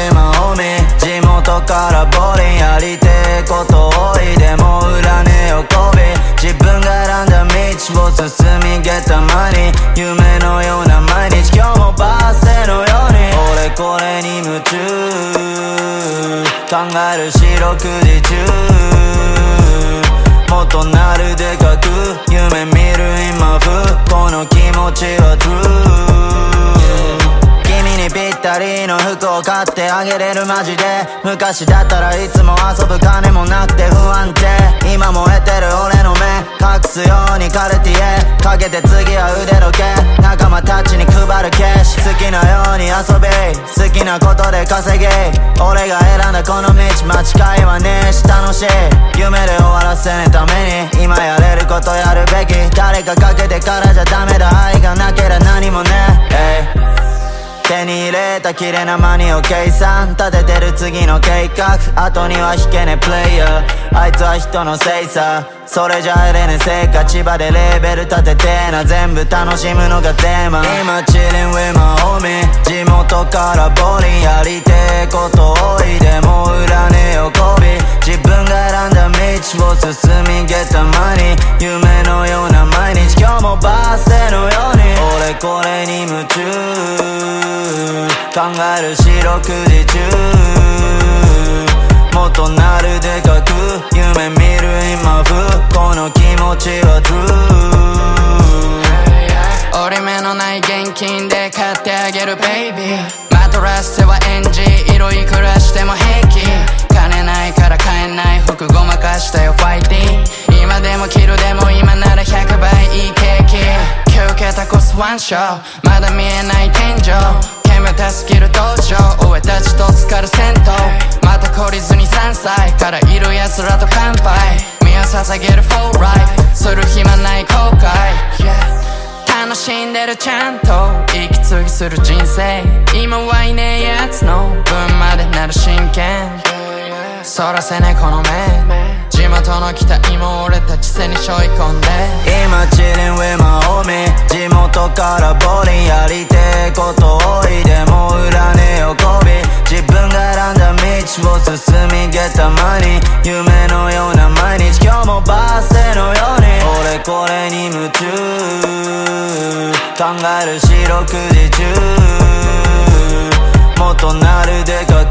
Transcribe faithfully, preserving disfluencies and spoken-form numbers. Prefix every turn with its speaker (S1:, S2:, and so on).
S1: 今オミ地元からボリンやりてえこと多いでも裏ねよこび自分が選んだ道を進みゲッタマニ夢のような毎日今日もバースデーのように俺これに夢中考える四六時中もっとなるでかく夢見る今風この気持ちは True 君にぴったりの服を買ってあげれるマジで昔だったらいつも遊ぶ金もなくて不安定今も得てる俺の目隠すようにカルティエかけて次は腕時計仲間たちに配るキャッシュ好きなように遊べ好きなことで稼げ俺が選んだこの道間違いはねえし楽しい夢で終わらせねえために今やれることやるべき誰かかけてからじゃダメだ愛がなけりゃ何もねえ手に入れた綺麗なマニを計算立ててる次の計画後には引けねえプレイヤーあいつは人のせいさそれじゃ得れねえ成果千葉でレーベル立ててな全部楽しむのがテーマ今チリンウェマホミ地元からボリンやりてえこと多いでも裏ねよこび自分が選んだ道を進みゲッタマニ夢のような毎日今日もバースデーのように俺これに夢中考える四六時中もっとなるでかく夢見る今風この気持ちは True
S2: 折り目のない現金で買ってあげるベイビーマトラスではエンジ色いくらしても平気金ないから買えない服ごまかしたよファイティー今でも着るでも今ならひゃくばいいいケーキきゅうけたコスワンショーまだ見えない天井煙たすぎる道場俺たちと浸かる銭湯また懲りずにさんさいからいる奴らと乾杯身を捧げる for life する暇ない後悔、yeah、楽しんでるちゃんと息継ぎする人生今はいねえやつの分までなる真剣そらせねこの目地元の期待も俺たち背に背負い込んで
S1: 今チリンウェマホミ地元からボリンやりてえこと多いでも裏ねよこび自分が選んだ道を進みゲッタマニ夢のような毎日今日もバースデーのように俺これに夢中考える四六時中もっとなるでか